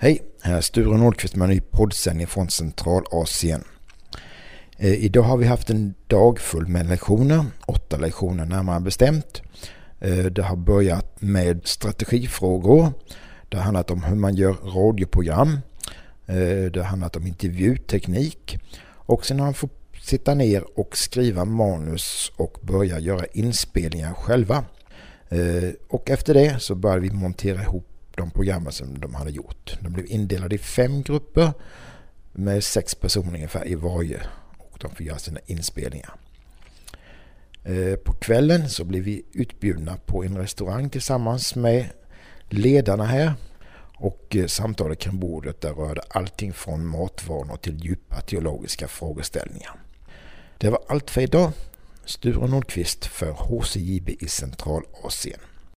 Hej, här är Sture Nordqvist med en ny poddsändning från Centralasien. Idag har vi haft en dag full med lektioner, 8 lektioner närmare bestämt. Det har börjat med strategifrågor, det har handlat om hur man gör radioprogram, det har handlat om intervjuteknik och sen har man fått sitta ner och skriva manus och börja göra inspelningar själva. Och efter det så började vi montera ihop de programmen som de hade gjort. De blev indelade i 5 grupper med 6 personer ungefär i varje och de fick göra sina inspelningar. På kvällen så blev vi utbjudna på en restaurang tillsammans med ledarna här och samtalet kring bordet där rörde allting från matvanor till djupa teologiska frågeställningar. Det var allt för idag. Sture Nordqvist för HCJB i Centralasien.